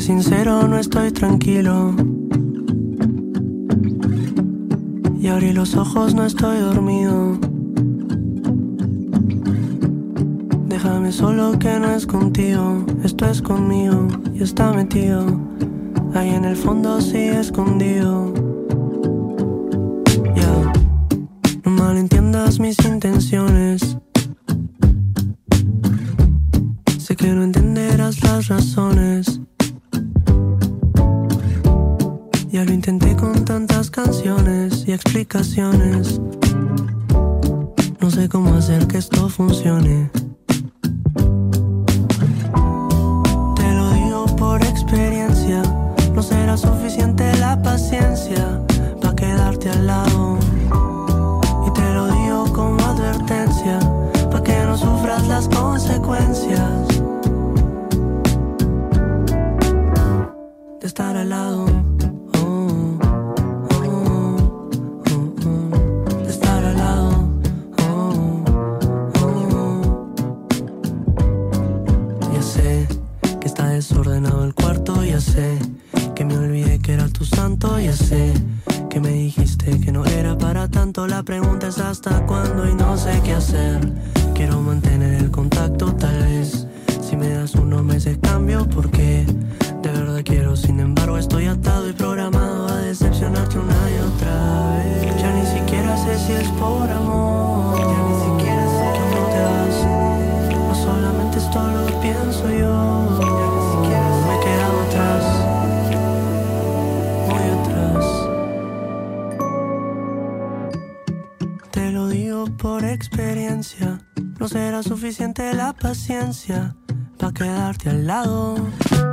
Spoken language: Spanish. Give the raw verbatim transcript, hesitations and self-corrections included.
sincero, no estoy tranquilo. Y abrí los ojos, no estoy dormido. Déjame solo que no es contigo, esto es conmigo y está metido ahí en el fondo, sí escondido. Ya, yeah. No malentiendas mis intenciones. Sé que no entenderás las razones. Ya lo intenté con tantas canciones y explicaciones. No sé cómo hacer que esto funcione. Te lo digo por experiencia. No será suficiente la paciencia pa' quedarte al lado. Y te lo digo como advertencia, pa' que no sufras las consecuencias de estar al lado. Desordenado el cuarto, ya sé que me olvidé que era tu santo, ya sé que me dijiste que no era para tanto. La pregunta es hasta cuándo y no sé qué hacer. Quiero mantener el contacto, tal vez si me das unos meses cambio, porque de verdad quiero. Sin embargo estoy atado y programado a decepcionarte una y otra vez. Ya ni siquiera sé si es por amor, ya ni siquiera sé que no te vas. No solamente esto lo pienso yo. Por experiencia, no será suficiente la paciencia pa' quedarte al lado.